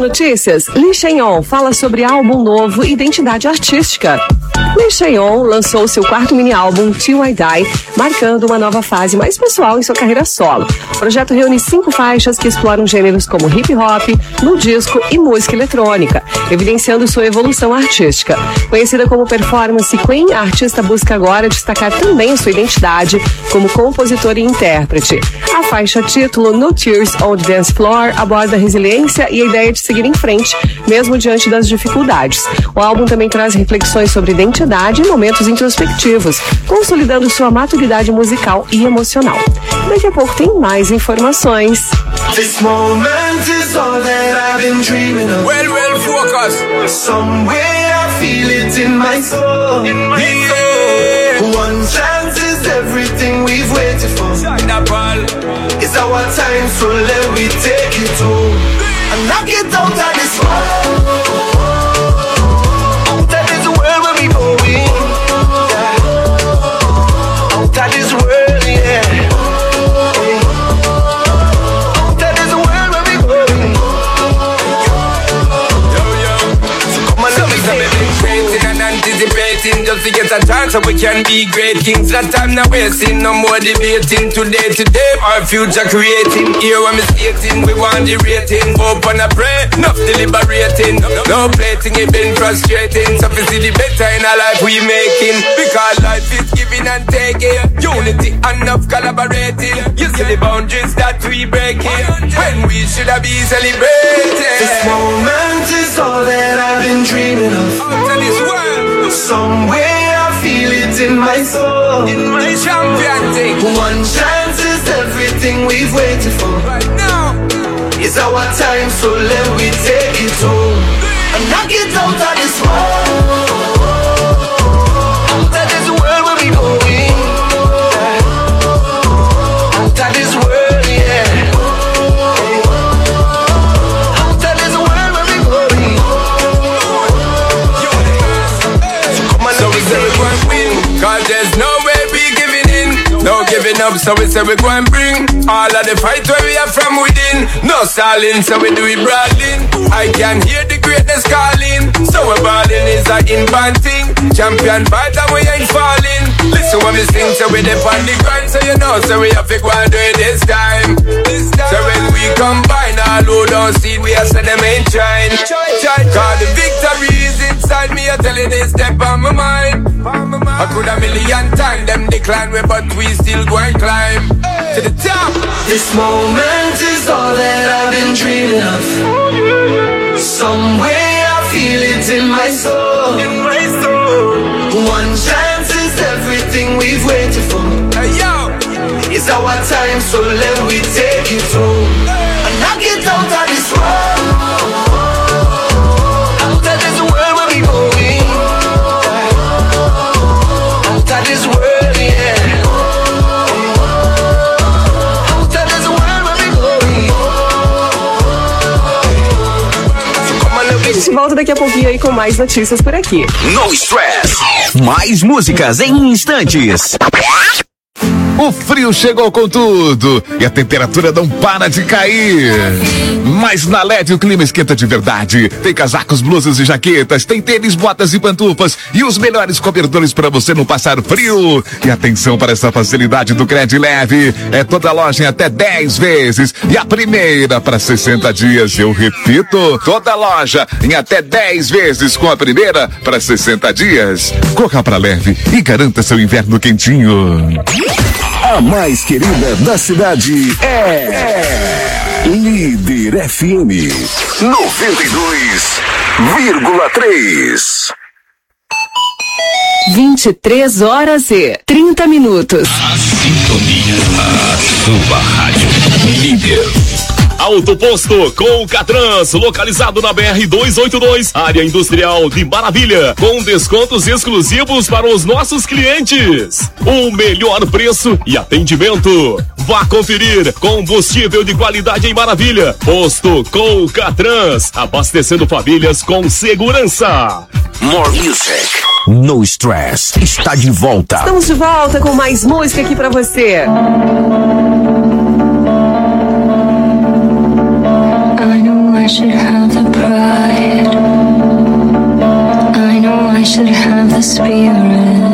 notícias. Lee Chae-young fala sobre álbum novo e identidade artística. Lee Chae-young lançou seu quarto mini-álbum Till I Die, marcando uma nova fase mais pessoal em sua carreira solo. O projeto reúne 5 faixas que exploram gêneros como hip-hop, no disco e música eletrônica, evidenciando sua evolução artística. Conhecida como performance queen, a artista busca agora destacar também sua identidade como compositora e intérprete. A faixa título No Tears on the Dance Floor aborda a resiliência e a ideia de seguir em frente, mesmo diante das dificuldades. O álbum também traz reflexões sobre identidade e momentos introspectivos, consolidando sua maturidade musical e emocional. Daqui a pouco tem mais informações. This moment is all that I've been dreaming of. Well, focus. Somewhere I feel it in my soul. One chance is everything we've waited for. It's our time, so let me take it home and knock it out of this world. Out of this world where we going. Out of this world, yeah. Just to get a chance so we can be great kings. That time now wasting, no more debating. Today, our future creating. Here when we skating, we want the rating. Hope and a pray, enough deliberating. No plating, it been frustrating. So we see the better in our life we making. Because life is giving and taking. Unity, enough collaborating. You see the boundaries that we breaking. When we should have been celebrating. This moment is all that I've been dreaming of. Out of this world. Somewhere I feel it in my soul. In my champion thing. One chance is everything we've waited for. Right now. It's our time, so let me take it home and knock it out of this world. Out of this world where we going. Out of this world, yeah. Out of this world where we going. So we say we go and win, cause there's no way we giving in. No giving up, so we say we go and bring all of the fight where we are from within. No stalling, so we do it brawling. I can hear the greatness calling. So we're balling is a in-band thing. Champion fight and we ain't falling. Listen when we sing, so we dip on the grind. So you know, so we have to go and do it this time. So when we combine all who don't see, we are say them ain't trying. Cause the victory is inside me, I tell you this step on my mind. I could a million times them decline way, but we still go and climb to the top. This moment is all that I've been dreaming of. Somewhere I feel it in my soul. One chance is everything we've waited for. It's our time, so let me take it home and knock it out of this world. Out of this world where we going. Out of this world, yeah. Out of this world where we going. So come on, let me A gente volta daqui a pouquinho aí com mais notícias por aqui. No Stress. Mais músicas em instantes. O frio chegou com tudo e a temperatura não para de cair. Mas na LED o clima esquenta de verdade. Tem casacos, blusas e jaquetas, tem tênis, botas e pantufas e os melhores cobertores para você não passar frio. E atenção para essa facilidade do Cred Leve. É toda loja em até 10 vezes e a primeira para 60 dias. Eu repito, toda loja em até 10 vezes com a primeira para 60 dias. Corra para Leve e garanta seu inverno quentinho. A mais querida da cidade é Líder FM 92,3. 23h30. A sintonia, a sua rádio líder. Auto Posto com Catrans, localizado na BR-282, área industrial de Maravilha, com descontos exclusivos para os nossos clientes. O melhor preço e atendimento. Vá conferir combustível de qualidade em Maravilha. Posto com Catrans, abastecendo famílias com segurança. More Music. No Stress está de volta. Estamos de volta com mais música aqui pra você. I know I should have the should have the spirit.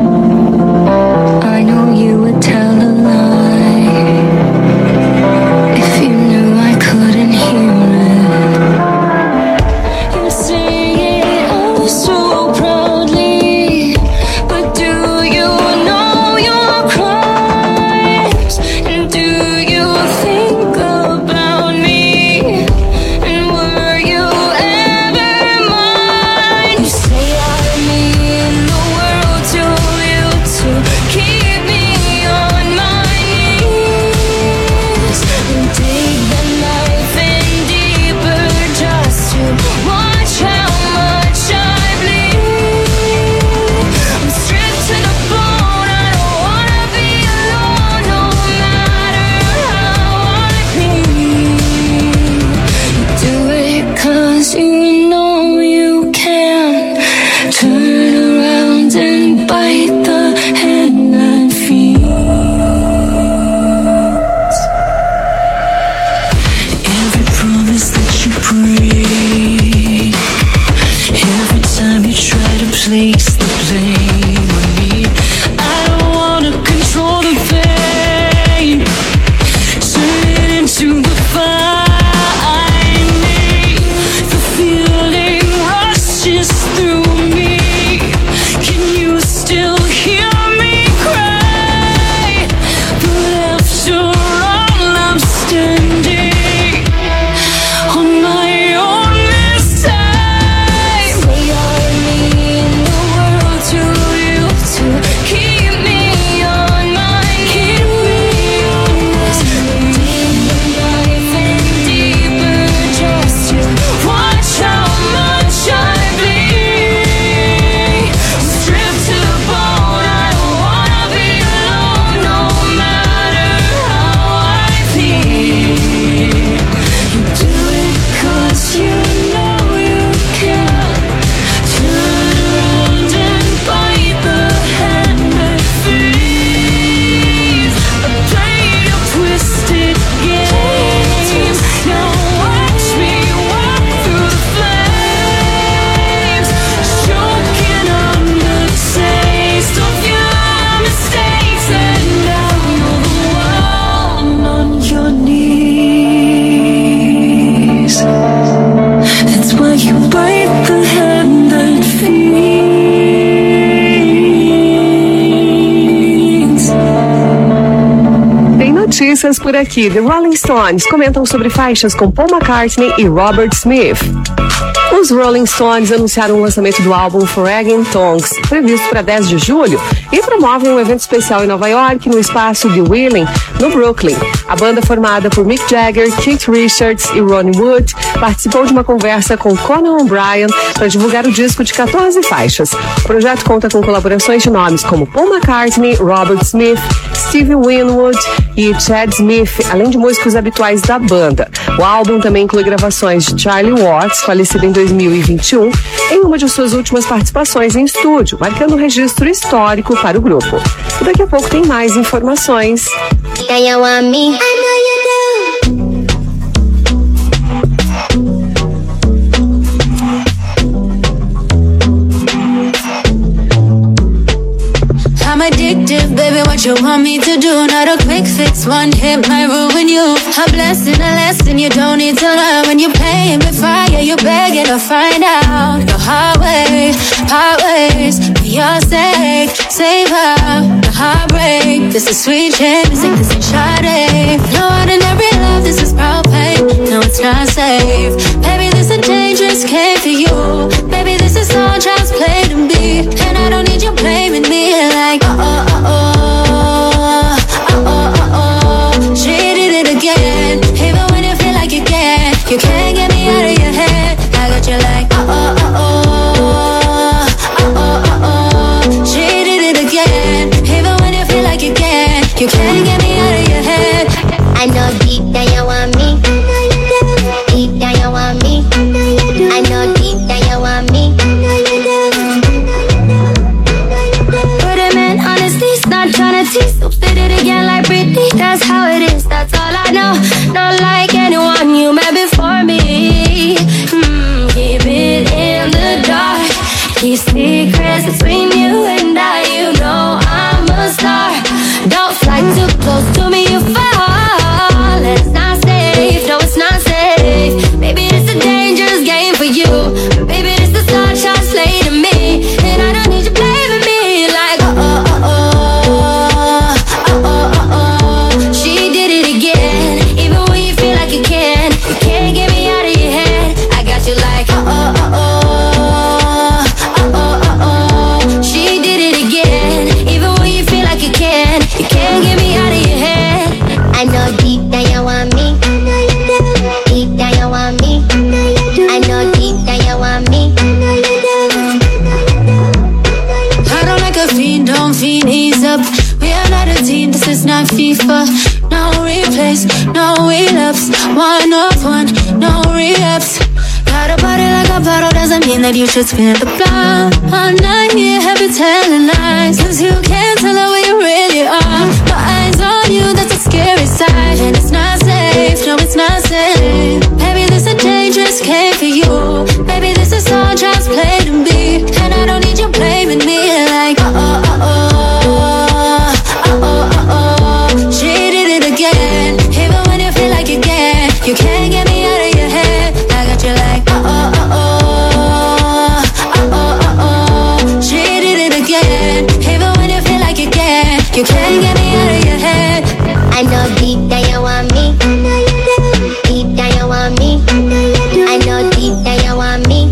I know you would tell a lie if you knew I couldn't hear it. You say it oh so proudly, but do you know your crimes? And do you think about me? And were you ever mine? You say I'm in the world to you to keep me on my knees and dig the knife in deeper just to watch how much I bleed. I'm stripped to the bone, I don't wanna be alone no matter how I bleed. You do it 'cause you know you can turn around and bite the hand that feeds. Every promise that you break, every time you try to place the blame on me. I don't wanna control the pain, turn it into the fire. The feeling rushes through me. Can you still hear me cry? But after all, I'm standing on my own this time. Say I'm in the world to you to keep me on my knees. Dig the knife in deeper just to watch how much I bleed. I'm stripped to the bone, I don't wanna be alone no matter how I bleed. You do it 'cause you know you can turn around and bite the hand that feeds. I play your twisted games. Now watch me walk through the flames, choking on the taste of your mistakes, and now you're the one on your knees. That's why you bite the hand that feeds. Tem notícias por aqui. The Rolling Stones comentam sobre faixas com Paul McCartney e Robert Smith. Os Rolling Stones anunciaram o lançamento do álbum Forgotten Tongues, previsto para 10 de julho, e promovem um evento especial em Nova York, no espaço de Wheeling, no Brooklyn. A banda, formada por Mick Jagger, Keith Richards e Ronnie Wood, participou de uma conversa com Conan O'Brien para divulgar o disco de 14 faixas. O projeto conta com colaborações de nomes como Paul McCartney, Robert Smith, Stevie Winwood e Chad Smith, além de músicos habituais da banda. O álbum também inclui gravações de Charlie Watts, falecido em 2021, em uma de suas últimas participações em estúdio, marcando um registro histórico para o grupo. E daqui a pouco tem mais informações. I'm addicted, baby, what you want me to do? Not a quick fix, one hit might ruin you. A blessing, a lesson you don't need to learn. When you're paying with fire, you're begging to find out. The hard way, part ways, for your sake. Savor the heartbreak. This is sweet shame, music, this ain't Sade. No ordinary love, this is propane. No, it's not safe. Baby, this is a dangerous game for you. Baby, this is all child's play to me. And I don't need you blaming me like she did it again. Even when you feel like you can't get me out of your head. I got you like she did it again. Even when you feel like you can't get me out of your head. I know deep down you want me. Deep down you want me. I know deep down you want me. But a man honestly not tryna tease, so fit it again like Britney. That's how it is, that's all I know. Not like anyone you met before me. Keep it in the dark. Keep secrets between you and I. You know I'm a star. Don't fly too close to me, you fall. It's not safe, no it's not safe. Maybe it's a dangerous game for you. Maybe it's the star shots played to me. And I don't need you blaming me like she did it again. Even when you feel like you can't get me out of your head. I got you like she did it again. Even when you feel like you can't get me out of your head. I know deep down you want me. Deep down you want me. I know deep down you want me. I don't like a fiend, don't fiend, ease up. We are not a team, this is not FIFA. No replays, no relapse. 1 of 1, no re-ups. Got a body like a bottle, doesn't mean that you should spin the block. All night here, have you telling lies, cause you can't tell her where you really are. My eyes on you, that's a scary sight. And it's not safe, no it's not safe. Maybe this a dangerous game for you. Maybe this is all just play to me. And I don't need you blaming me like she did it again. Even when you feel like you can't get me out of your head. I got you like she did it again. Even when you feel like you can't get me out of your head. I know deep down you want me. Deep down you want me. I know deep down you want me.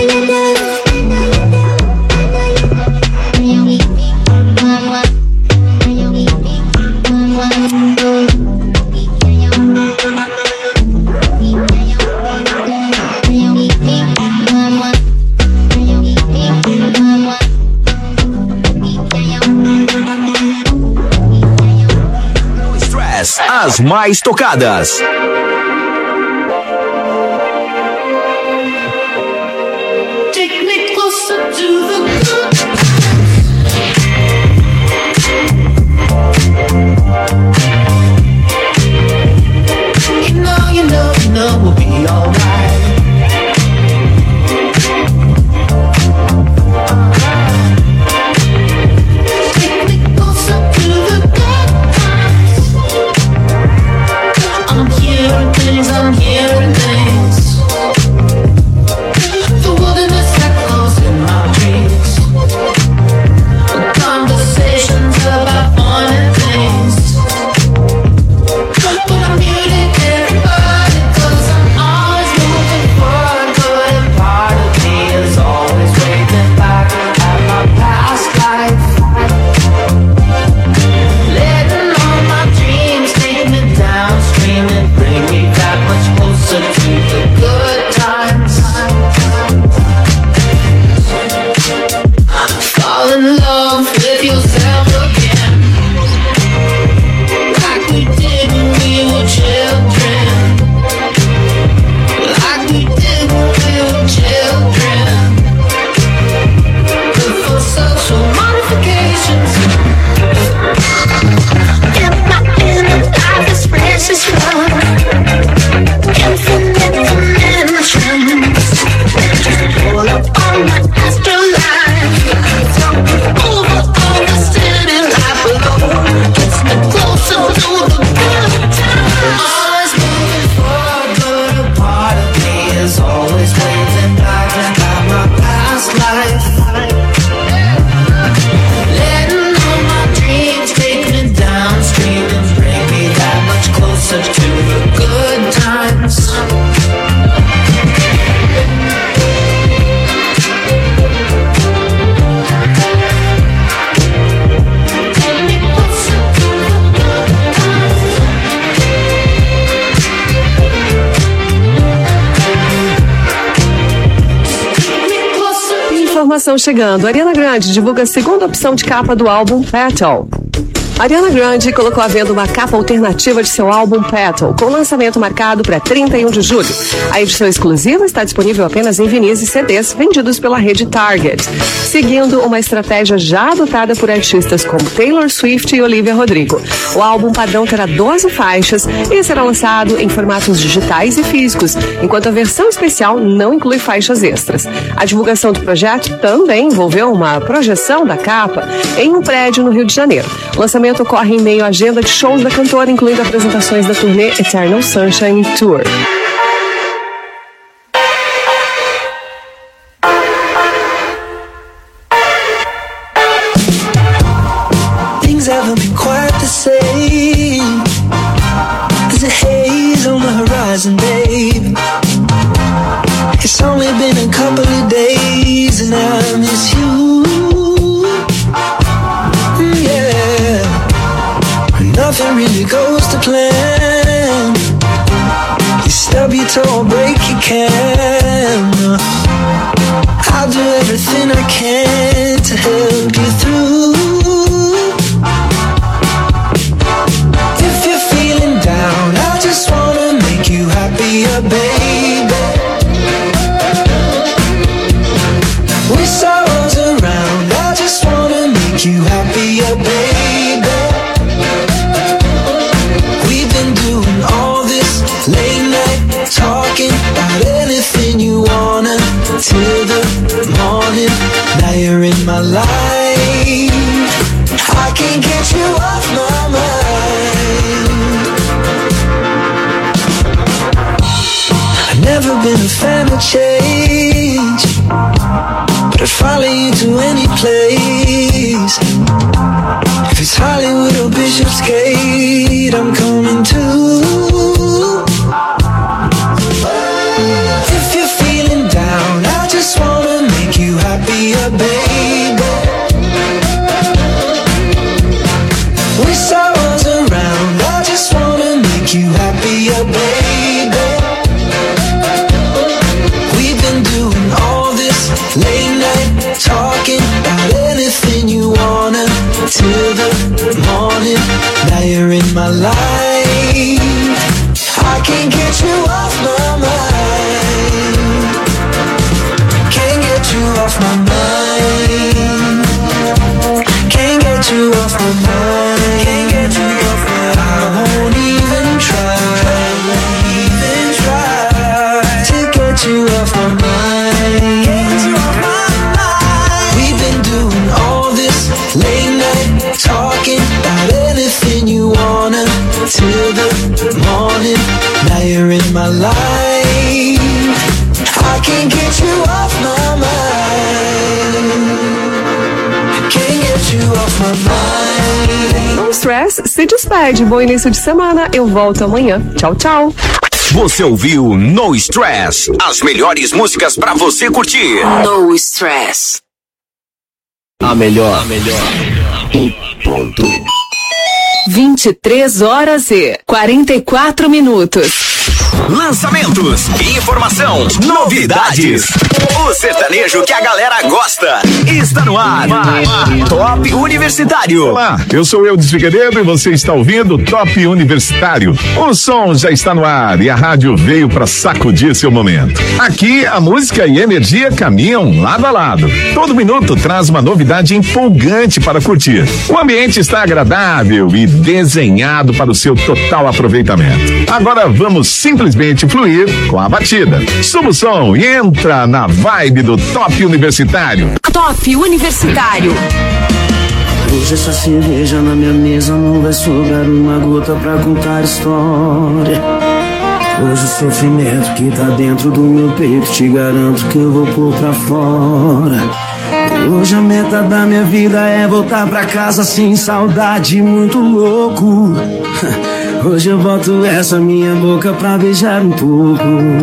As mais tocadas. Take me closer to the good. You know we'll be alright. Take me closer to the good times. I'm hearing things. The wilderness echoes in my dreams. Conversations about fun and things. But I'm muted everybody, 'cause I'm always moving forward. Good, and part of me is always waving back at my past life. Letting all my dreams take me downstream and bring me that much closer to the good times. Fall in love with yourself again, like we did when we were children. Like we did when we were children. Before social modifications. And my inner life is fresh as love. Infinite dimensions. Just pull up on my afterlife. Over all the city life below. Gets me closer to the good times. Always moving forward, good. A part of me is always waving back at my past life. Letting all my dreams take me downstream and bring me that much closer to the good times. Take me closer to the good times. Take me closer. Informação chegando. Ariana Grande divulga a segunda opção de capa do álbum Petal. Ariana Grande colocou à venda uma capa alternativa de seu álbum Petal, com lançamento marcado para 31 de julho. A edição exclusiva está disponível apenas em vinis e CDs vendidos pela rede Target, seguindo uma estratégia já adotada por artistas como Taylor Swift e Olivia Rodrigo. O álbum padrão terá 12 faixas e será lançado em formatos digitais e físicos, enquanto a versão especial não inclui faixas extras. A divulgação do projeto também envolveu uma projeção da capa em um prédio no Rio de Janeiro. O lançamento ocorre em meio à agenda de shows da cantora, incluindo apresentações da turnê Eternal Sunshine Tour. Things haven't been quite the same. There's a haze on the horizon, babe. It's only been a couple of days and I miss you. Yeah, nothing really goes to plan. You stub your toe or break your can. I'll do everything I can to help you through. If you're feeling down, I just wanna make you happier, baby. With sorrows around, I just wanna make you happier, baby. We've been doing all this late night talking about anything you wanna till the morning. Now you're in my life, I can't get you off my mind. I've never been a fan of change, but I'd follow you to any place. If it's Hollywood or Bishopsgate, I'm coming too. If you're feeling down, I just wanna make you happier, baby. With sorrows around, I just wanna make you happier, baby. We've been doing all this late night talking about anything you wanna till the morning. Now you're in my life, I can't get you off my mind. Can't get you off my mind. Can't get you off my mind. Can't get you off my mind. I won't even try to get you off my mind. We've been doing all this late night talking about anything you wanna till the morning. Now you're in my life, I can't get you off my mind. Can't get you off my mind. No Stress se despede. Bom início de semana. Eu volto amanhã. Tchau, tchau. Você ouviu No Stress, as melhores músicas pra você curtir. No Stress. A melhor. 23 horas e 44 minutos. Lançamentos, informação, novidades. O sertanejo que a galera gosta está no ar. Top Universitário. Olá, eu sou Eudes Figueiredo e você está ouvindo Top Universitário. O som já está no ar e a rádio veio para sacudir seu momento. Aqui a música e a energia caminham lado a lado. Todo minuto traz uma novidade empolgante para curtir. O ambiente está agradável e desenhado para o seu total aproveitamento. Agora vamos simplesmente fluir com a batida. Suba o som e entra na vibe do Top Universitário. Top Universitário. Hoje essa cerveja na minha mesa não vai sobrar uma gota pra contar história. Hoje o sofrimento que tá dentro do meu peito te garanto que eu vou pôr pra fora. Hoje a meta da minha vida é voltar pra casa sem saudade, muito louco. Hoje eu boto essa minha boca pra beijar um pouco.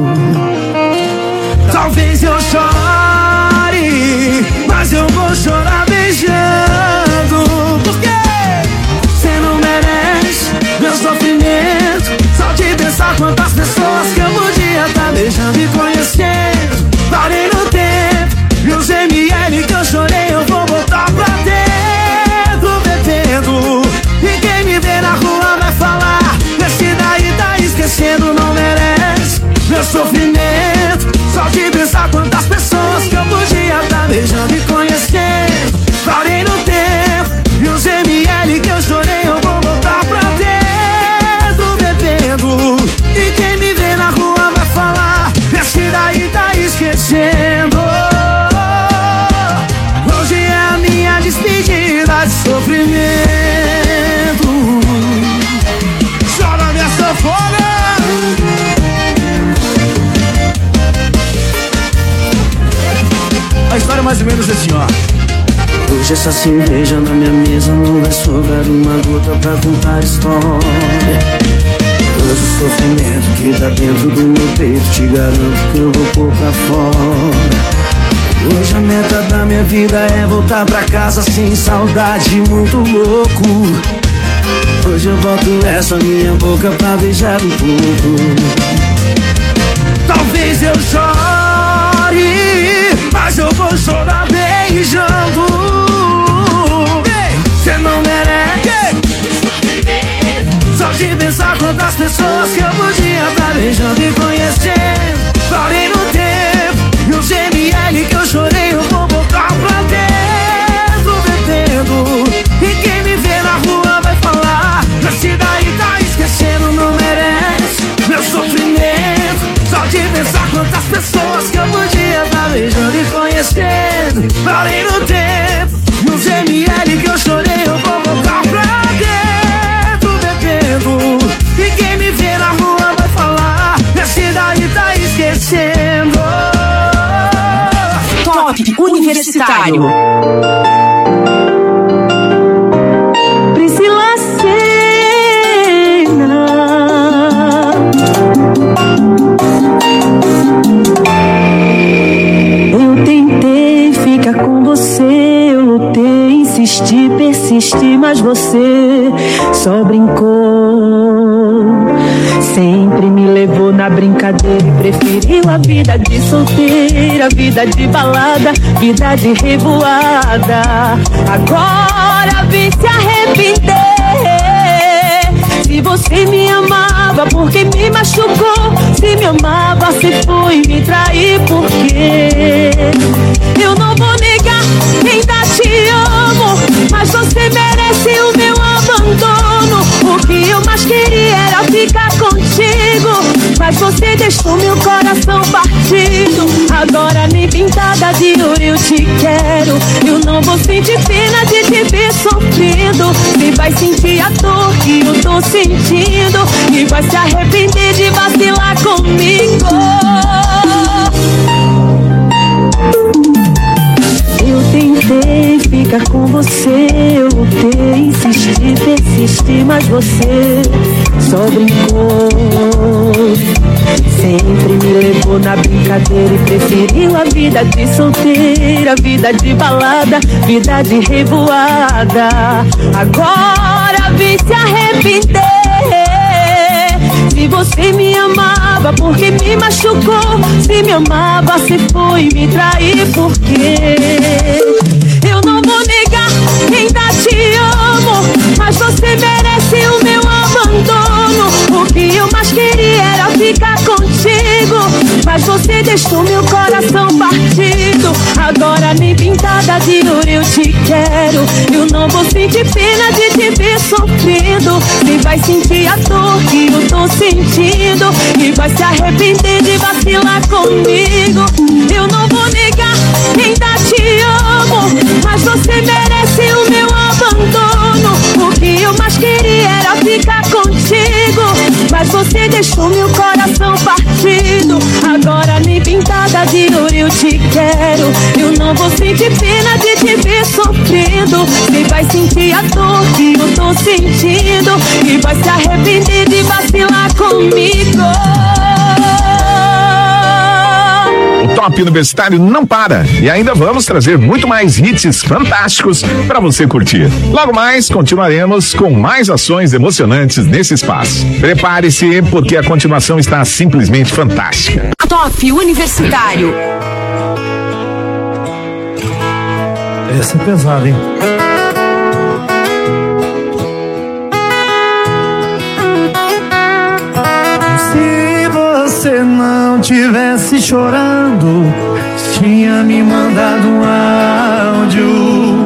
Talvez eu chore, mas eu vou chorar beijando. Porque você não merece meu sofrimento. Só de pensar quantas pessoas que eu podia estar beijando e conhecendo. Parei no tempo e os ML que eu chorei eu vou botar pra dentro, bebendo. E esquecendo. Hoje é a minha despedida de sofrimento. Chora minha sanfona. A história é mais ou menos assim, ó. Hoje essa cerveja na minha mesa não vai sobrar uma gota pra contar história. Hoje o sofrimento que tá dentro do meu peito, te garanto que eu vou pôr pra fora. Hoje a meta da minha vida é voltar pra casa sem saudade, muito louco. Hoje eu boto essa minha boca pra beijar um pouco. Talvez eu chore, mas eu vou chorar beijando. Cê não merece. Só de pensar quantas pessoas que eu podia estar beijando e conhecendo. Parei no tempo e os ml que eu chorei eu vou botar pra dentro bebendo. E quem me vê na rua vai falar, esse daí tá esquecendo, não merece meu sofrimento. Só de pensar quantas pessoas que eu podia estar beijando e conhecendo. Parei no tempo e os ml que eu chorei eu vou botar pra dentro bebendo. E quem me vê na rua vai falar, esse daí tá esquecendo. Top Universitário. Priscila Senna. Eu tentei ficar com você, eu lutei, insisti, persisti, mas você só brincou. Sempre me levou na brincadeira e preferiu a vida de solteira, vida de balada, vida de revoada. Agora vim se arrepender. Se você me amava, porque me machucou? Se me amava, se foi me trair, por quê? Eu não vou negar, ainda te amo, mas você merece o meu abandono. O que eu mais queria era ficar contigo, mas você deixou meu coração partido. Agora nem pintada de ouro eu te quero. Eu não vou sentir pena de te ver sofrendo. Você vai sentir a dor que eu tô sentindo e vai se arrepender de vacilar comigo. Eu tentei ficar com você, eu lutei, insisti, persisti, mas você só brincou. Sempre me levou na brincadeira e preferiu a vida de solteira, vida de balada, vida de revoada. Agora vim se arrepender. Se você me amava, porque me machucou? Se me amava, se foi me trair, por quê? Eu não vou negar, ainda te amo, mas você merece o meu abandono. O que eu mais queria era ficar contigo, mas você deixou meu coração partido. Agora nem pintada de ouro eu te quero. Eu não vou sentir pena de te ver sofrendo. Você vai sentir a dor que eu tô sentindo e vai se arrepender de vacilar comigo. Eu não vou negar, ainda te amo, mas você merece o meu abandono. O que eu mais queria era ficar contigo, mas você deixou meu coração partido. Agora nem pintada de ouro eu te quero. Eu não vou sentir pena de te ver sofrendo. Você vai sentir a dor que eu tô sentindo e vai se arrepender de vacilar comigo. O Top Universitário não para e ainda vamos trazer muito mais hits fantásticos para você curtir. Logo mais, continuaremos com mais ações emocionantes nesse espaço. Prepare-se, porque a continuação está simplesmente fantástica. Top Universitário. Essa é pesada, hein? Se você não tivesse chorando, tinha me mandado um áudio.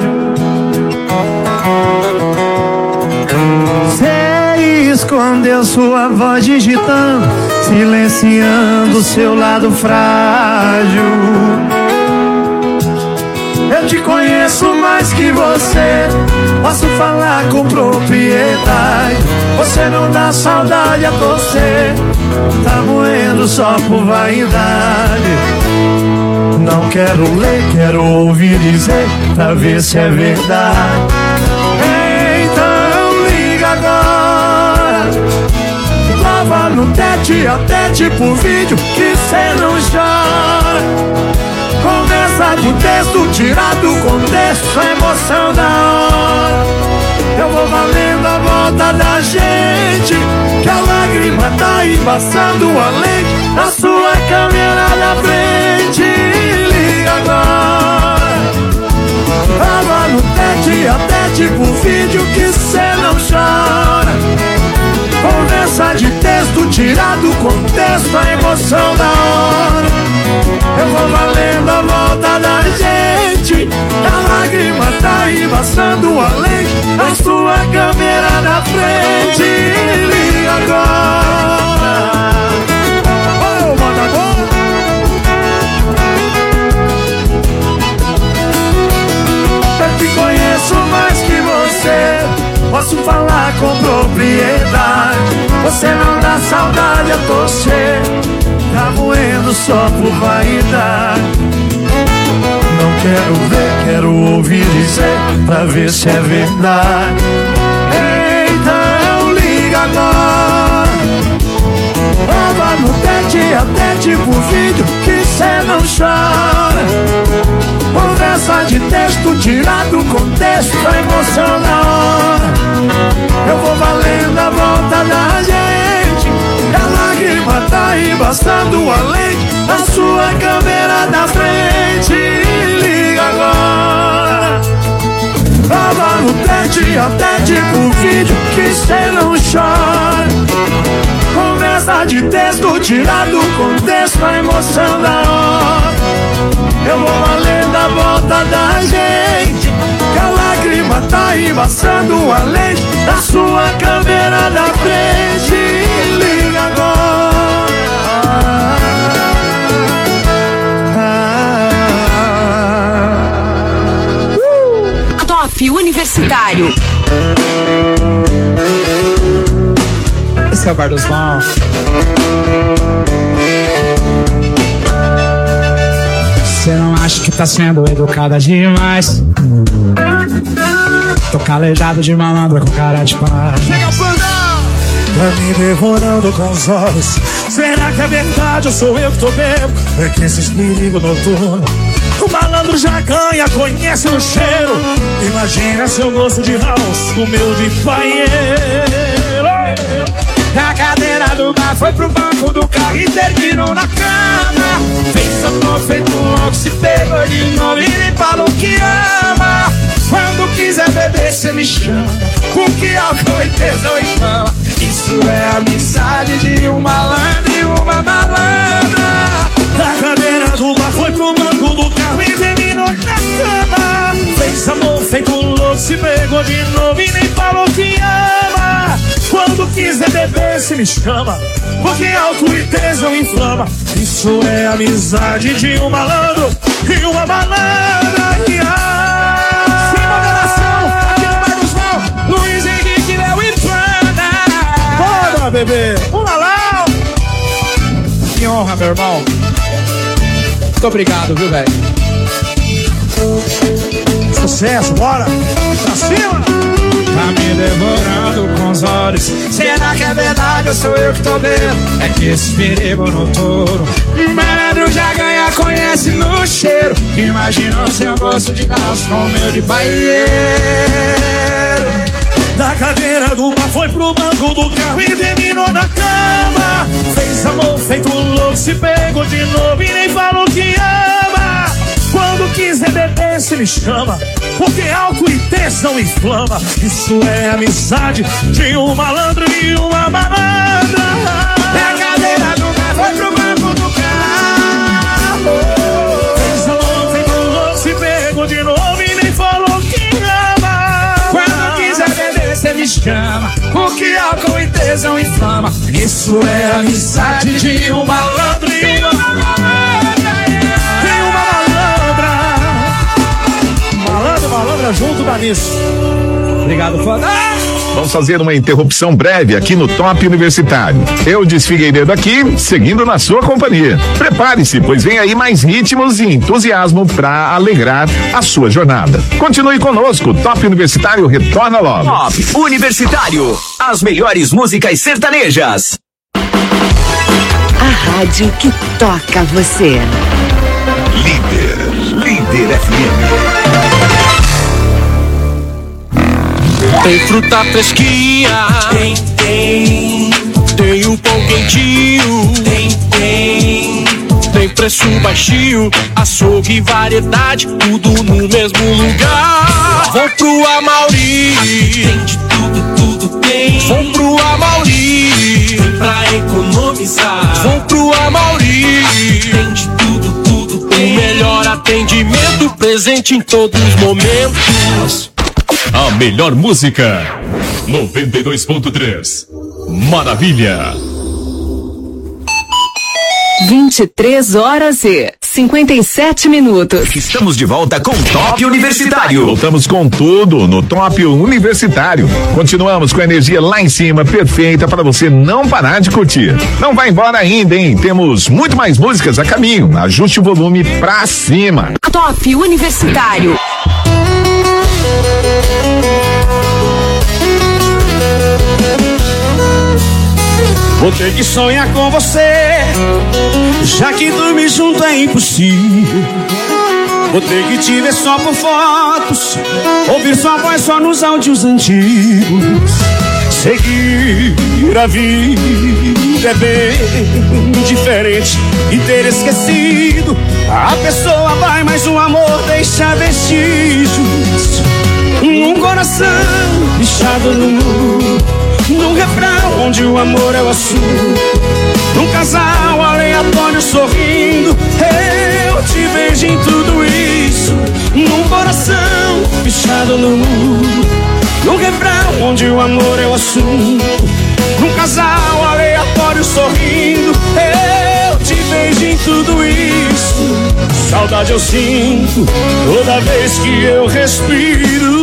Você escondeu sua voz digitando, silenciando seu lado frágil. frágil. Eu te conheço mais que você, posso falar com propriedade. Você não dá saudade a você, tá moendo só por vaidade. Não quero ler, quero ouvir dizer, pra ver se é verdade. Então liga agora, lava no tete a tete por vídeo, que cê não chora. Conversa de texto tirado do contexto, a emoção da hora. Eu vou valendo a volta da gente, que a lágrima tá embaçando a lente na sua câmera da frente. Liga agora, lava no tete a tete por vídeo, que cê não chora. Conversa de texto tirado do contexto, a emoção da hora. Eu vou valendo a volta da gente, a lágrima tá embaçando a lente na sua câmera da frente. Liga agora. Oh, manda agora. Eu te conheço mais que você, posso falar com propriedade. Você não dá saudade a torcer, tá moendo só por vaidade. Não quero ver, quero ouvir dizer, pra ver se é verdade. Então liga agora, lava no tete a tete por vídeo, que cê não chora. Conversa de texto tirado do contexto, a emoção da hora. Eu vou valendo a volta da gente, a lágrima tá embaçando a lente na sua câmera da frente. Liga agora, lava no tete a tete por vídeo, que cê não chora. Conversa de texto tirado do contexto, a emoção da hora. Eu vou valendo a volta da gente, que a lágrima tá embaçando a lente na sua câmera da frente. Liga agora. Top Universitário. Esse é o Bar dos Bons. Você não acha que tá sendo educada demais? Tô calejado de malandro com cara de paz. Tá me devorando com os olhos. Será que é verdade ou sou eu que tô bebo? É que esses perigos noturnos o malandro já ganha, conhece o cheiro. Imagina seu gosto de house, o meu de paieiro. A cadeira do bar foi pro banco do carro e terminou na cama. Fez amor feito louco, se pegou de novo e nem falou que ama. Quando quiser beber cê me chama, porque álcool e tesão e fama. Isso é amizade de um malandro e uma malandra. A cadeira do bar foi pro banco do carro e terminou na cama. Fez amor feito louco, se pegou de novo e nem falou que ama. Quando quiser beber cê me chama, porque álcool e tesão inflama. Isso é amizade de um malandro e uma malandra. Sem moderação, aqui no Bar dos Bons, Luiz Henrique, Léo e Fana. Bora, bebê, lá. Que honra, meu irmão. Muito obrigado, viu, velho? Sucesso, bora! Pra cima! Tá me devorando com os olhos. Será que é verdade ou sou eu que tô vendo? É que esse perigo noturno o malandro já ganha, conhece no cheiro. Imagina o seu gosto de calço com o meu de paieiro. Da cadeira do bar foi pro banco do carro e terminou na cama. Fez amor feito louco, se pegou de novo e nem falou que ama. Quando quiser beber cê me chama, porque álcool e tesão inflama. Isso é amizade de um malandro e uma malandra. Da cadeira do bar foi pro banco do carro. Fez amor feito louco, se pegou de novo e nem falou que ama. Quando quiser beber cê me chama, porque álcool e tesão inflama. Isso é amizade de um malandro e uma malandra. perturbar nisso. Obrigado, foda. Vamos fazer uma interrupção breve aqui no Top Universitário. Eu, Desfigueiredo, aqui, seguindo na sua companhia. Prepare-se, pois vem aí mais ritmos e entusiasmo para alegrar a sua jornada. Continue conosco, Top Universitário retorna logo. Top Universitário, as melhores músicas sertanejas. A rádio que toca você. Líder FM. Tem fruta fresquinha, tem o pão quentinho, tem preço baixinho, açougue e variedade, tudo no mesmo lugar. Vou pro Amauri, tem de tudo tem. Vou pro Amauri, pra economizar. Vou pro Amauri, tem de tudo tem. O melhor atendimento, presente em todos os momentos. A melhor música 92.3 Maravilha. 23 horas e 57 minutos. Estamos de volta com Top Universitário. Voltamos com tudo no Top Universitário. Continuamos com a energia lá em cima, perfeita para você não parar de curtir. Não vai embora ainda, hein? Temos muito mais músicas a caminho. Ajuste o volume pra cima. Top Universitário. Vou ter que sonhar com você, já que dormir junto é impossível. Vou ter que te ver só por fotos, ouvir sua voz só nos áudios antigos. Seguir a vida é bem diferente e ter esquecido. A pessoa vai, mas o amor deixa vestígios. Um coração bichado no muro, num refrão onde o amor é o assunto. Num casal aleatório sorrindo, eu te vejo em tudo isso. Num coração fechado no muro, num refrão onde o amor é o assunto. Num casal aleatório sorrindo, eu te vejo em tudo isso. Saudade eu sinto toda vez que eu respiro.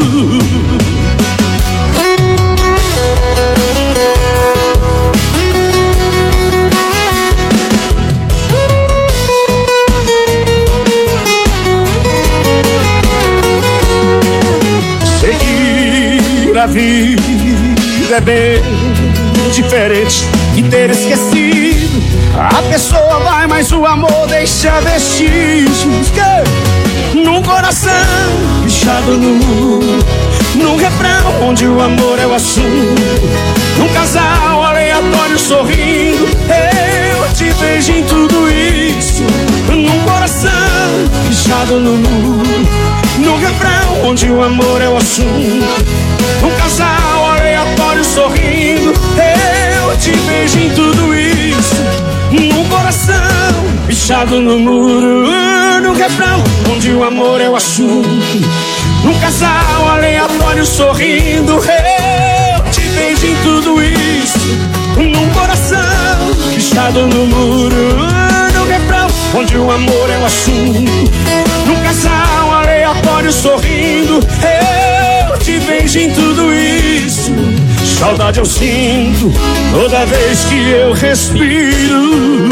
A vida é bem diferente e ter esquecido. A pessoa vai, mas o amor deixa vestígios. Num coração fechado no muro, num refrão onde o amor é o assunto. Num casal aleatório sorrindo, eu te vejo em tudo isso. Num coração fechado no muro, num refrão onde o amor é o assunto. Um casal aleatório sorrindo, eu te vejo em tudo isso. Num coração bichado no muro, num refrão onde o amor é o assunto. Num casal aleatório sorrindo, eu te vejo em tudo isso. Num coração bichado no muro, num refrão onde o amor é o assunto. Num casal aleatório sorrindo, eu te vejo em tudo isso. Saudade eu sinto toda vez que eu respiro.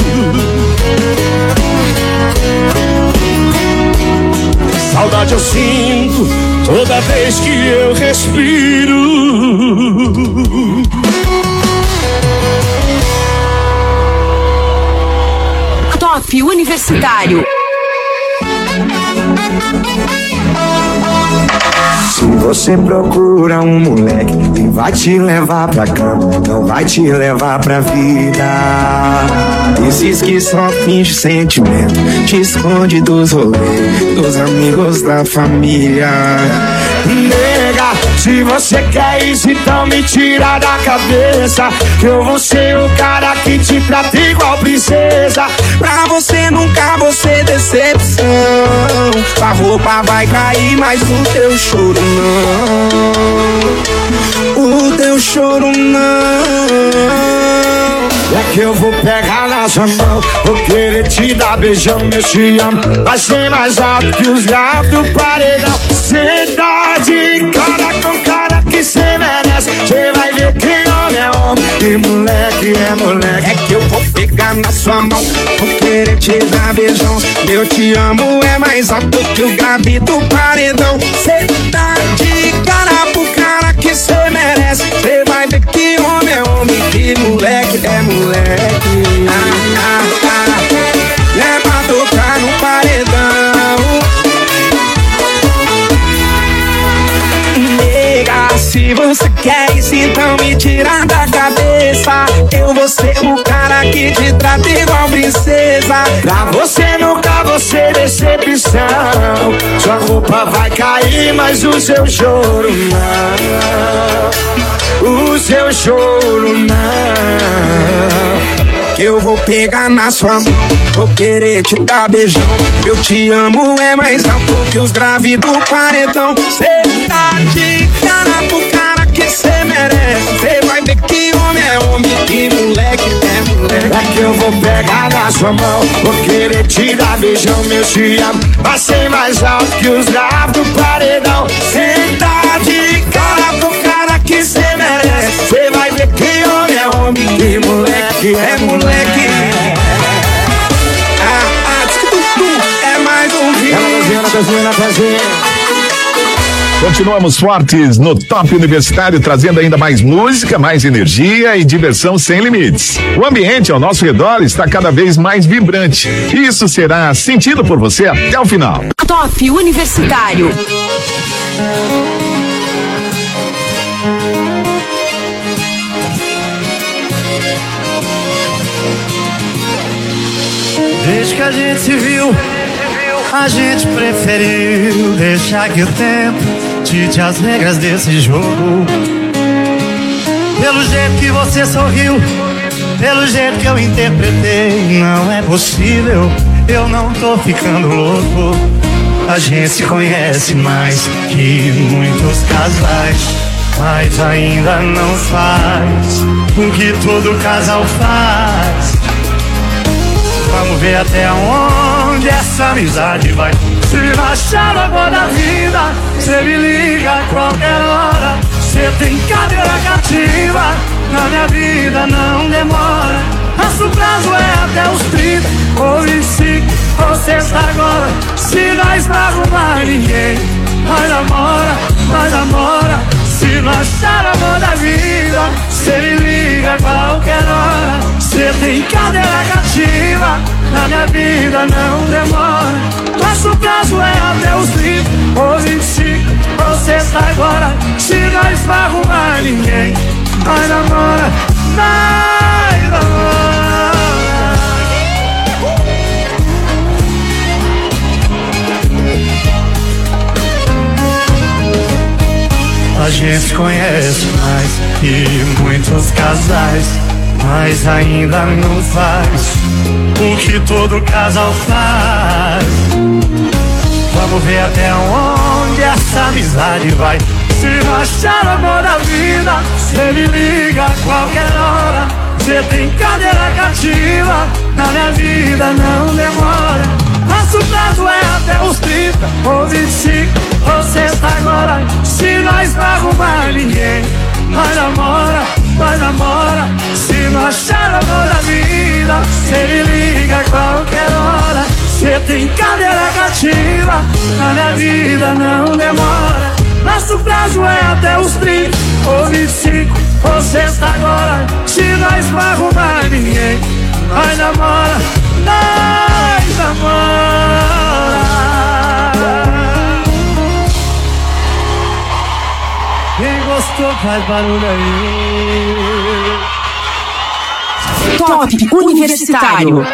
Saudade eu sinto toda vez que eu respiro. Top Universitário. Se você procura um moleque que vai te levar pra cama, não vai te levar pra vida. Esses que só finge sentimento, te esconde dos rolês, dos amigos, da família. Nega, se você quer isso, então me tira da cabeça, que eu vou ser o cara que te trata igual princesa. Pra você nunca vou ser decepção. A roupa vai cair, mas o teu choro não. O teu choro não. É que eu vou pegar na sua mão, vou querer te dar beijão, eu te amo. Vai ser mais alto que os gatos do paredão. Cê tá de ver que homem é homem e moleque é moleque. É que eu vou pegar na sua mão, vou querer te dar beijão. Eu te amo é mais alto que o grave do paredão. Cê tá de cara pro cara que cê merece. Cê vai ver que homem é homem e moleque é moleque. É pra tocar no paredão. Nega, se você quer isso, então me tira da cabeça. Eu vou ser o cara que te trata igual princesa. Pra você nunca vou ser decepção. Sua roupa vai cair, mas o seu choro não. O seu choro não. Eu vou pegar na sua mão, vou querer te dar beijão. Eu te amo é mais alto que os graves do paredão. Cê tá de cara pro cara que cê merece. Cê vai ver que homem é homem e moleque é moleque. É que eu vou pegar na sua mão, vou querer te dar beijão. Meu te amo vai ser mais alto que os graves do paredão. Cê tá de cara pro cara que cê merece. Cê vai ver que homem é homem e moleque é moleque. É mais um vídeo. Continuamos fortes no Top Universitário, trazendo ainda mais música, mais energia e diversão sem limites. O ambiente ao nosso redor está cada vez mais vibrante. Isso será sentido por você até o final. Top Universitário. Desde que a gente se viu, a gente preferiu deixar que o tempo dite as regras desse jogo. Pelo jeito que você sorriu, pelo jeito que eu interpretei, não é possível, eu não tô ficando louco. A gente se conhece mais que muitos casais, mas ainda não faz o que todo casal faz. Vamos ver até onde essa amizade vai. Se achar o amor da vida, cê me liga a qualquer hora. Cê tem cadeira cativa, na minha vida não demora. Nosso prazo é até os 30 ou 25, ou sexta agora. Se nós não arrumar ninguém, nós namora, nós namora. Se não achar amor da vida, cê me liga a qualquer hora. Cê tem cadeira cativa, na minha vida não demora. Nosso prazo é até os 30 ou 25, ou sexta agora. Se nós não arrumar ninguém, nós namora, nós namora. A gente conhece mais que muitos casais, mas ainda não faz o que todo casal faz. Vamos ver até onde essa amizade vai. Se não achar o amor da vida, cê me liga a qualquer hora. Cê tem cadeira cativa, na minha vida não demora. Nosso prazo é até os 30 ou 25, ou sexta agora. Se nós não arrumar ninguém, nós namora, nós namora. Se não achar o amor da vida, cê me liga a qualquer hora. Cê tem cadeira cativa, na minha vida não demora. Nosso prazo é até os 30 ou 25, ou sexta agora. Se nós não arrumar ninguém, nós namora, nós namora. Quem gostou faz barulho aí. Top Universitário.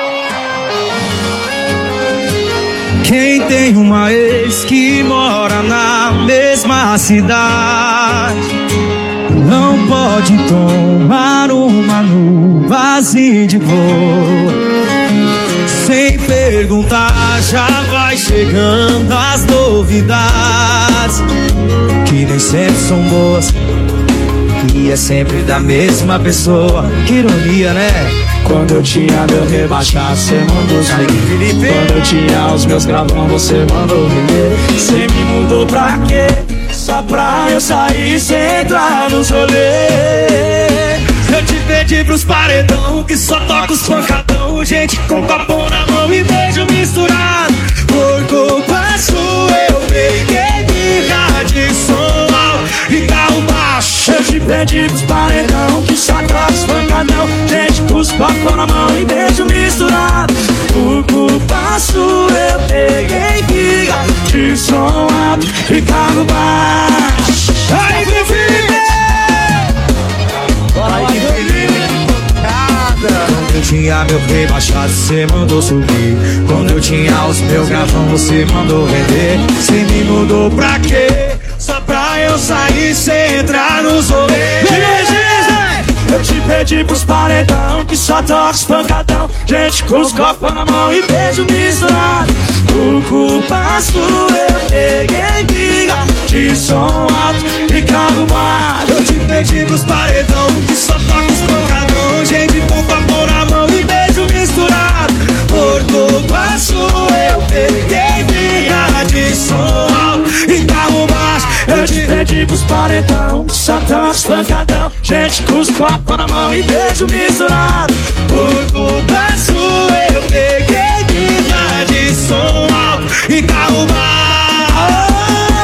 Quem tem uma ex que mora na mesma cidade não pode tomar uma no vazio de boa. Sem perguntar já vai chegando as novidades, que nem sempre são boas e é sempre da mesma pessoa. Que ironia, né? Quando eu tinha meu rebaixar, cê mandou sair. Quando eu tinha os meus gravão, você mandou vender. Cê me mudou pra quê? só pra eu sair sem entrar nos rolês. Eu te pedi pros paredão que só toca os pancadão, gente com copo na mão e beijo misturado. Por culpa sua eu peguei birra de som alto e carro baixo. Eu te pedi pros paredão que só toca os pancadão, gente com os copos na mão e beijo misturado. Por culpa sua eu peguei birra de som alto e carro baixo. Aí, Felipe! Quando eu tinha meu rei baixado, você mandou subir. Quando eu tinha os meus gravão, você mandou vender. Você me mudou pra quê? Só pra eu sair sem entrar nos rolês. Eu te pedi pros paredão que só toca os pancadão, gente com os copos na mão e beijo misturado. Por culpa sua eu peguei briga de som alto e carro baixo. Eu te pedi pros paredão que só toca os pancadão, gente com copo na mão e beijo misturado. Por culpa sua eu peguei briga de som alto e carro baixo. Eu te pedi pros paredão que só toca os pancadão, gente com os copos na mão e beijo misturado. Por culpa sua eu peguei briga de som alto e carro baixo.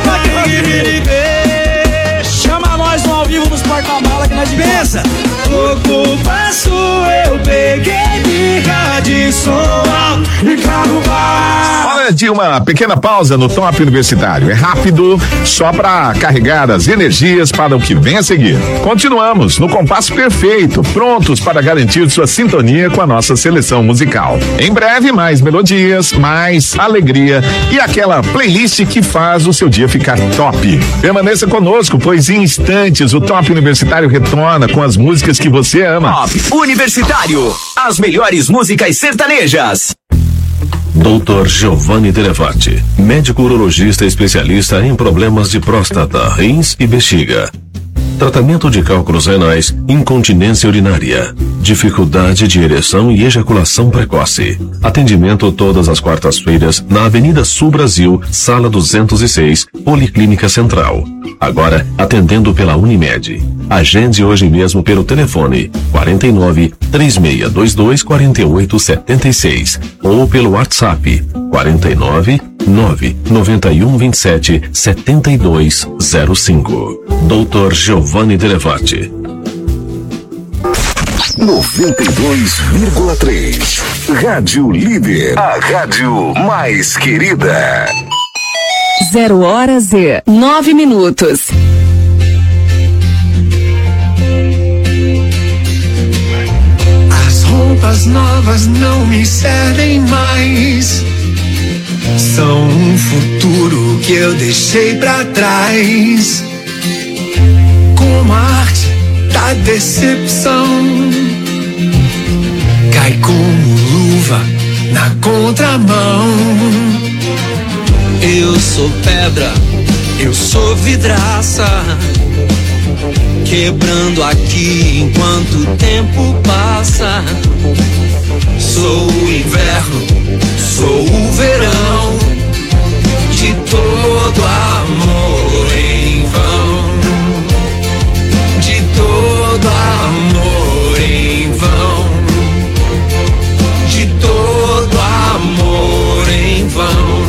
Chama nós no ao vivo nos porta-mala que nós pensa. Por culpa sua eu peguei birra de som alto e carro baixo. Hora de uma pequena pausa no Top Universitário. É rápido, só para carregar as energias para o que vem a seguir. Continuamos no compasso perfeito, prontos para garantir sua sintonia com a nossa seleção musical. Em breve, mais melodias, mais alegria e aquela playlist que faz o seu dia ficar top. Permaneça conosco, pois em instantes o Top Universitário retorna com as músicas que você ama. Top Universitário, as melhores músicas sertanejas. Dr. Giovanni Delevati, médico urologista especialista em problemas de próstata, rins e bexiga. Tratamento de cálculos renais, incontinência urinária, dificuldade de ereção e ejaculação precoce. Atendimento todas as quartas-feiras na Avenida Sul Brasil, Sala 206, Policlínica Central. Agora atendendo pela Unimed. Agende hoje mesmo pelo telefone 49 3622 4876 ou pelo WhatsApp 49 991 27 7205. Dr. Giovanni Delevati. 92,3. Rádio Líder. A rádio mais querida. 0h09. As roupas novas não me servem mais. São um futuro que eu deixei pra trás. Como a arte da decepção, cai como luva na contramão. Eu sou pedra, eu sou vidraça, quebrando aqui enquanto o tempo passa. Sou o inverno, sou o verão, de todo amor em vão. De todo amor em vão. De todo amor em vão.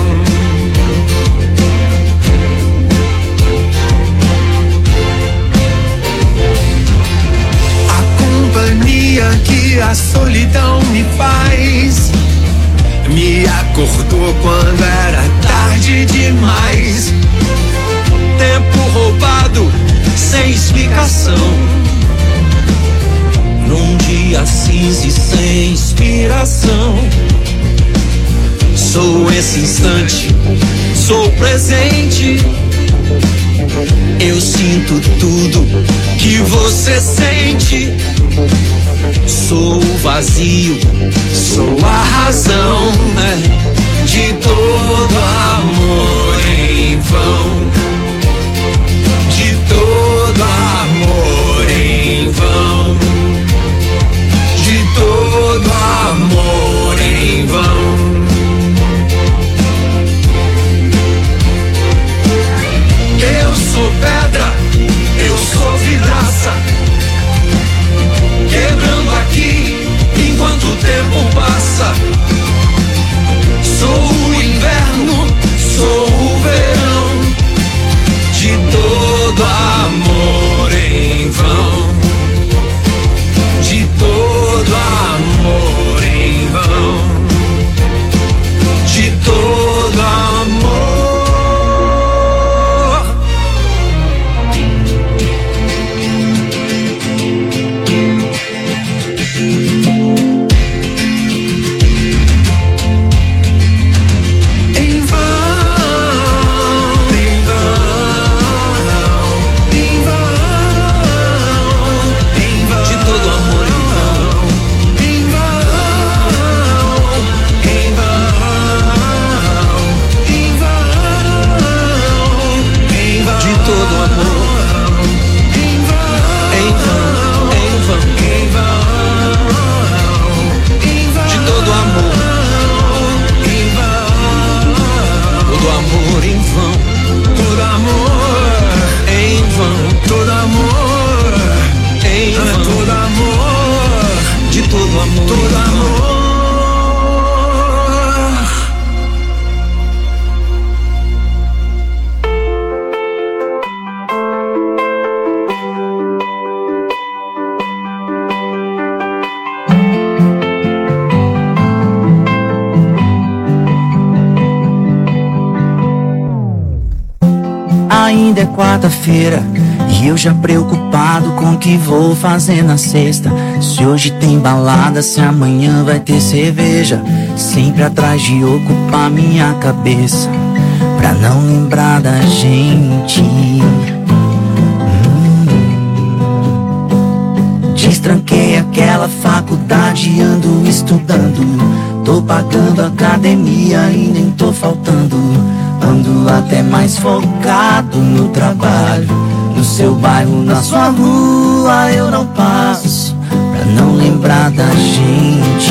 A companhia que a solidão me faz me acordou quando era tarde demais. Tempo roubado sem explicação, num dia cinza e sem inspiração. Sou esse instante, sou o presente. Eu sinto tudo que você sente. Sou o vazio, sou a razão de todo amor em vão. De todo amor em vão. De todo amor em vão. Eu sou ainda é quarta-feira e eu já preocupado com o que vou fazer na sexta. Se hoje tem balada, se amanhã vai ter cerveja, sempre atrás de ocupar minha cabeça, pra não lembrar da gente. Destranquei aquela faculdade, ando estudando, tô pagando academia e nem tô faltando. Ando até mais focado no trabalho, no seu bairro, na sua rua eu não passo, pra não lembrar da gente.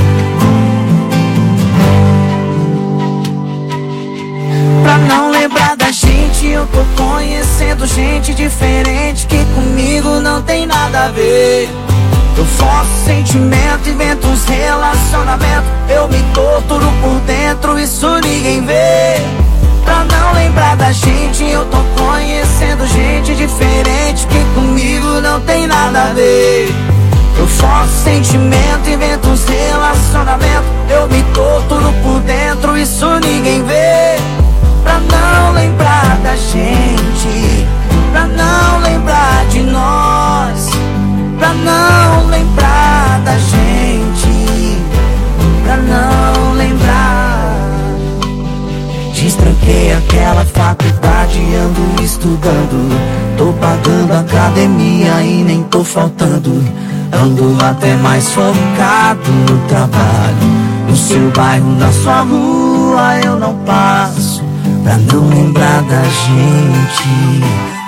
Pra não lembrar da gente, eu tô conhecendo gente diferente que comigo não tem nada a ver. Eu forço sentimento, invento uns relacionamentos, eu me torturo por dentro, isso ninguém vê. Pra não lembrar da gente, eu tô conhecendo gente diferente que comigo não tem nada a ver. Eu forço sentimento, invento uns relacionamentos, eu me torturo por dentro, isso ninguém vê. Pra não lembrar da gente, pra não lembrar de nós, pra não lembrar da gente, pra não lembrar. Destranquei aquela faculdade, ando estudando, tô pagando academia e nem tô faltando. Ando até mais focado no trabalho, no seu bairro, na sua rua eu não passo, pra não lembrar da gente.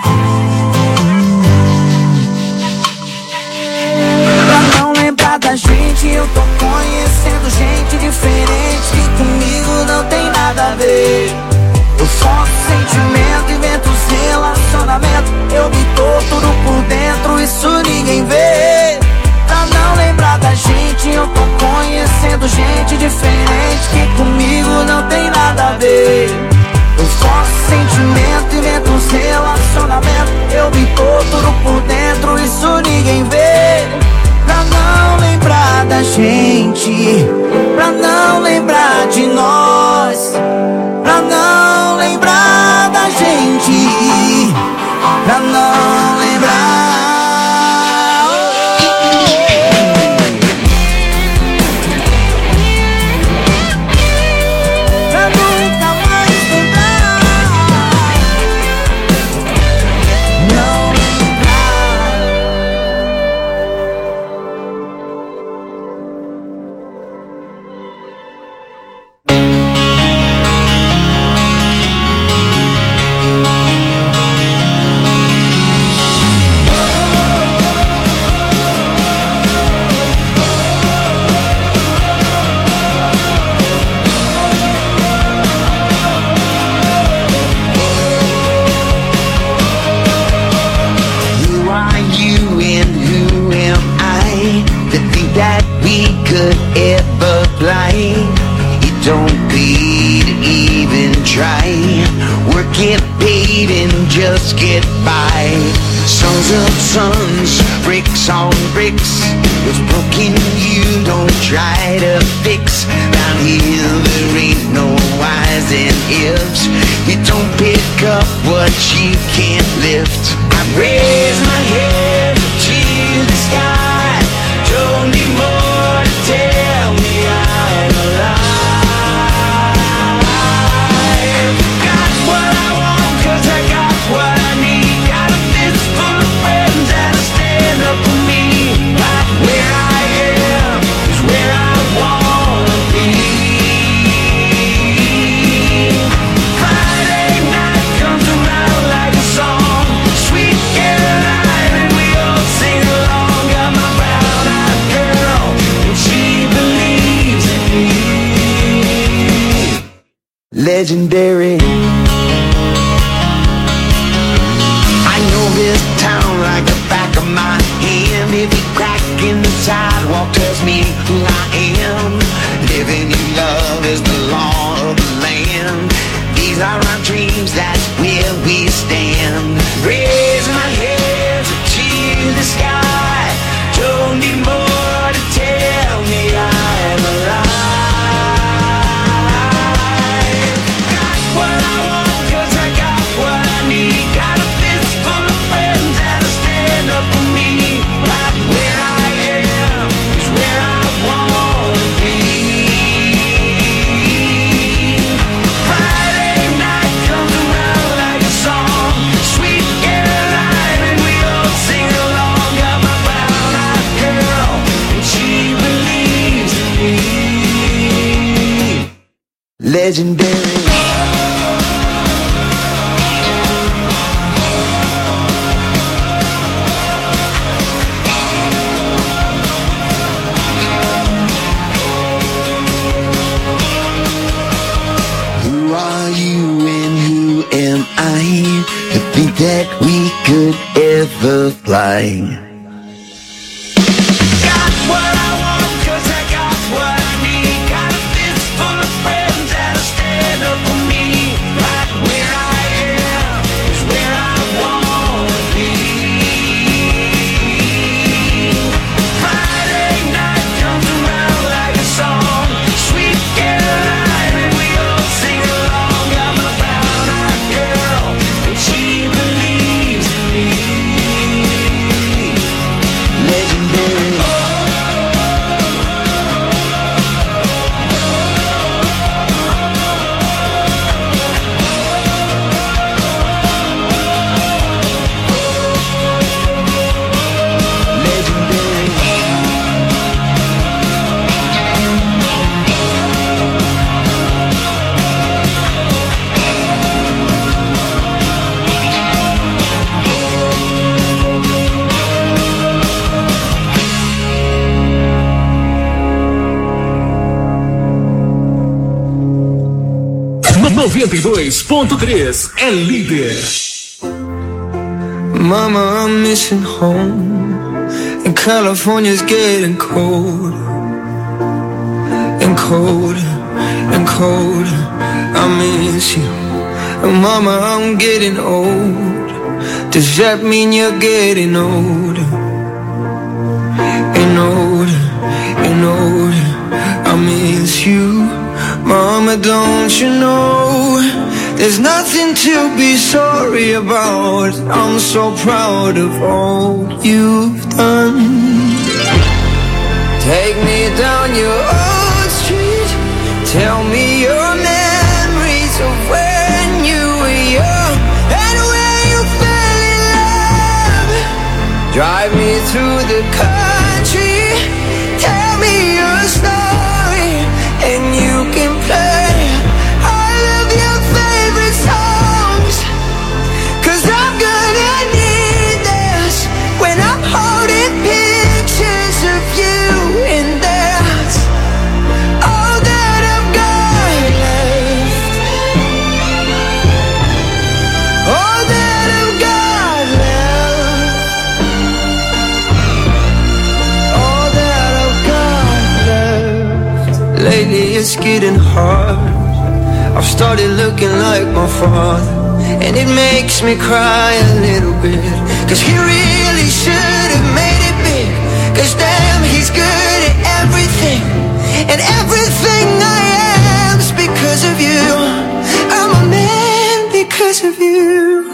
Pra não lembrar da gente, eu tô conhecendo gente diferente que comigo não tem nada a ver. Eu forço sentimento, invento os relacionamentos, eu me torturo por dentro, isso ninguém vê. Pra não lembrar da gente, eu tô conhecendo gente diferente que comigo não tem nada a ver. Eu forço sentimento, invento uns relacionamentos, eu me torturo por dentro, isso ninguém vê. Pra não lembrar da gente, pra não lembrar de nós, pra não lembrar da gente, pra não lembrar. Just get by. Sons of sons, bricks on bricks. What's broken you don't try to fix. Down here there ain't no whys and ifs. You don't pick up what you can't lift. I raise my head to the sky. Don't need more to tell me I'm alive. Got what I want 'cause I got what I need. Got a fist full of friends that'll stand up for me. Right where I am is where I wanna be. Friday night comes around like a song. Sweet Caroline and we all sing along. Got my brown-eyed girl and she believes in me. Legendary. This town like the back of my hand. Every crack in the sidewalk tells me who I am. Living in love is the law of the land. These are our dreams, that's where we stand. Raise my hands to the sky. Don't need more to tell me I'm alive. Got what I want 'cause I got what I need. legendary. Who are you and who am I to think that we could ever fly? .3 é líder. Mama, I'm missing home, and California's getting cold, and colder, and colder. I miss you, and Mama, I'm getting old. Does that mean you're getting older, and older, and older? I miss you, Mama, don't you know? There's nothing to be sorry about. I'm so proud of all you've done. Take me down your old street. Tell me your memories of when you were young and when you fell in love. Drive me through the country. Tell me your story, and you can play lately it's getting hard. I've started looking like my father, and it makes me cry a little bit. Cause he really should have made it big. Cause damn, he's good at everything, and everything I am's because of you. I'm a man because of you.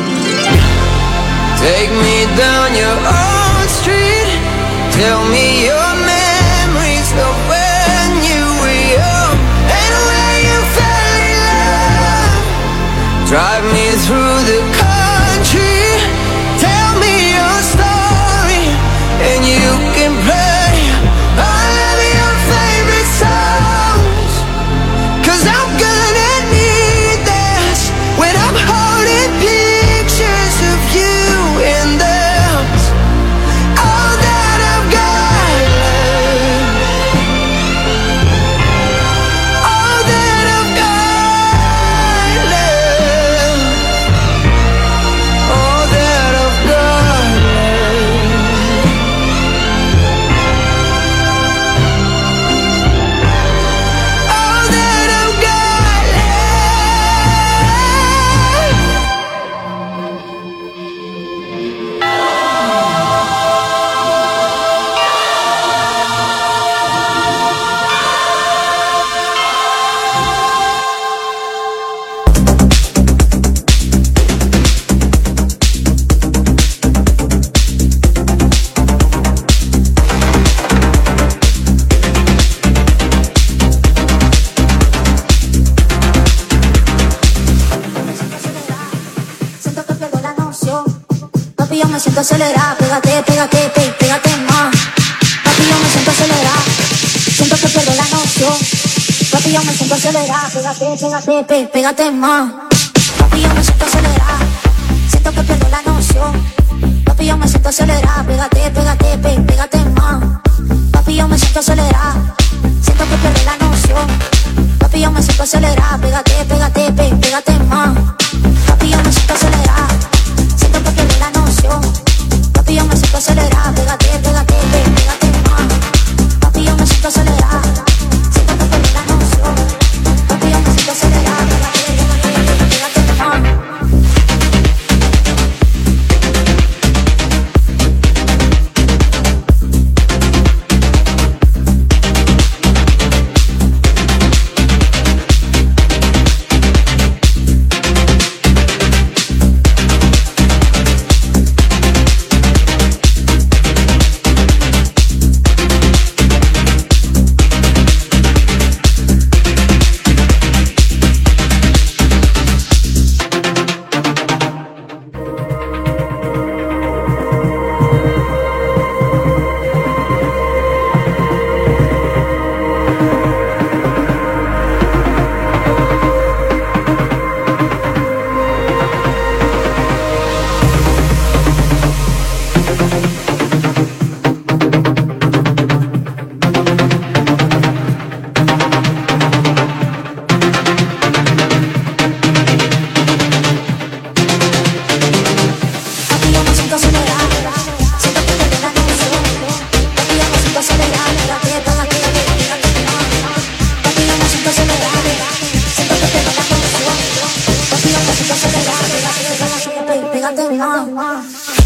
Take me down your own street. Tell me your memories of when you were young and when you fell in love. Drive me through the country. Tell me your story, and you can play all of your favorite songs. Cause I'm gonna need this when I'm holding pictures of you in there's all that I've got left. All that I've got left. All that I've got left. All that I've got Siento que pierdo la noción. Papi, yo me siento acelerada. Pégate, pégate, pégate más. Papi, yo me siento acelerada. Siento que pierdo la noción. Papi, yo me siento acelerada. Pégate más. Papi, yo me siento acelerada. Siento que pierdo la noción. Papi, yo me siento acelerada. Pégate más. Papi, yo me siento acelerada. Siento que pierdo la noción. Papi, yo me siento acelerada. Pégate más. Papi, yo me siento acelerada. Siento que pierdo la noción. Papi, yo me siento acelerada. Pégate más. Papi, yo me siento acelerada. Siento que pierdo la noción. Papi, yo me siento acelerada. Pégate más. Pégate más.